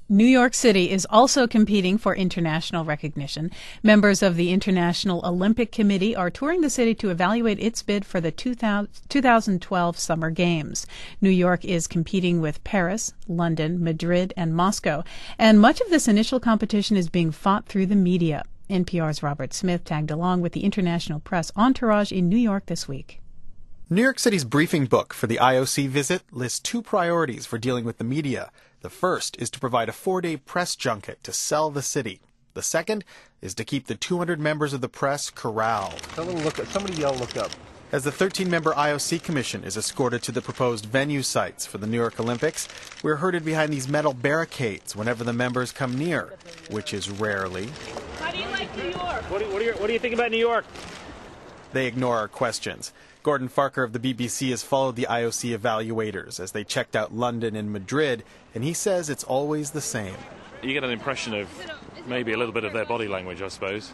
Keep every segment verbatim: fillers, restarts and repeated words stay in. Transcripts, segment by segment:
New York City is also competing for international recognition. Members of the International Olympic Committee are touring the city to evaluate its bid for the two thousand twelve Summer Games. New York is competing with Paris, London, Madrid, and Moscow, and much of this initial competition is being fought through the media. N P R's Robert Smith tagged along with the international press entourage in New York this week. New York City's briefing book for the I O C visit lists two priorities for dealing with the media. The first is to provide a four-day press junket to sell the city. The second is to keep the two hundred members of the press corralled. Someone look up, somebody yell, look up. As the thirteen-member I O C commission is escorted to the proposed venue sites for the New York Olympics, we're herded behind these metal barricades whenever the members come near, which is rarely. How do you like New York? What do you, what do you, what do you think about New York? They ignore our questions. Gordon Farker of the B B C has followed the I O C evaluators as they checked out London and Madrid, and he says it's always the same. You get an impression of maybe a little bit of their body language, I suppose.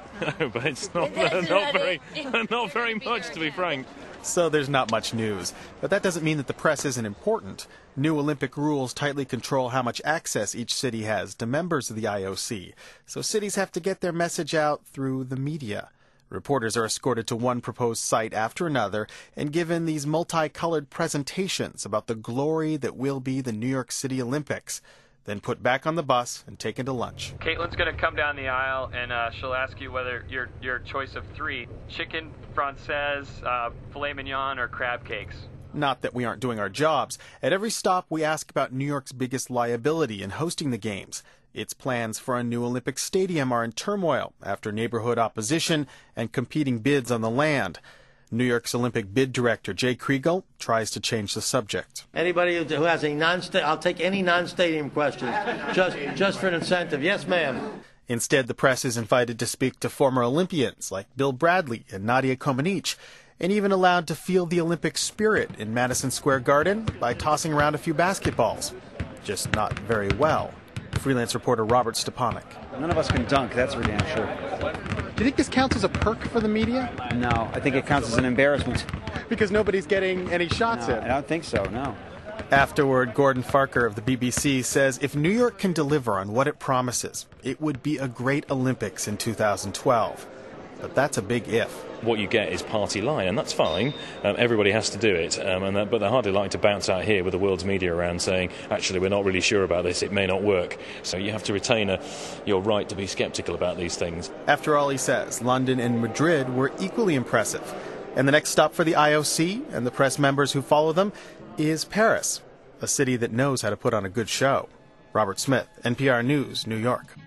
But it's not, uh, not very not very much, to be frank. So there's not much news. But that doesn't mean that the press isn't important. New Olympic rules tightly control how much access each city has to members of the I O C. So cities have to get their message out through the media. Reporters are escorted to one proposed site after another and given these multicolored presentations about the glory that will be the New York City Olympics, then put back on the bus and taken to lunch. Caitlin's going to come down the aisle and uh, she'll ask you whether your your choice of three, chicken francaise, uh, filet mignon, or crab cakes. Not that we aren't doing our jobs. At every stop, we ask about New York's biggest liability in hosting the Games. Its plans for a new Olympic stadium are in turmoil after neighborhood opposition and competing bids on the land. New York's Olympic bid director, Jay Kriegel, tries to change the subject. Anybody who has a non-state, I'll take any non-stadium questions, just, just for an incentive. Yes, ma'am. Instead, the press is invited to speak to former Olympians like Bill Bradley and Nadia Comaneci, and even allowed to feel the Olympic spirit in Madison Square Garden by tossing around a few basketballs. Just not very well. Freelance reporter Robert Stepanek. None of us can dunk, that's for damn sure. Do you think this counts as a perk for the media? No, I think it counts as an embarrassment. Because nobody's getting any shots no, in. I don't think so, no. Afterward, Gordon Farker of the B B C says if New York can deliver on what it promises, it would be a great Olympics in two thousand twelve. But that's a big if. What you get is party line, and that's fine. Um, everybody has to do it, um, and that, but they're hardly likely to bounce out here with the world's media around saying, actually, we're not really sure about this, it may not work. So you have to retain a, your right to be sceptical about these things. After all, he says, London and Madrid were equally impressive. And the next stop for the I O C and the press members who follow them is Paris, a city that knows how to put on a good show. Robert Smith, N P R News, New York.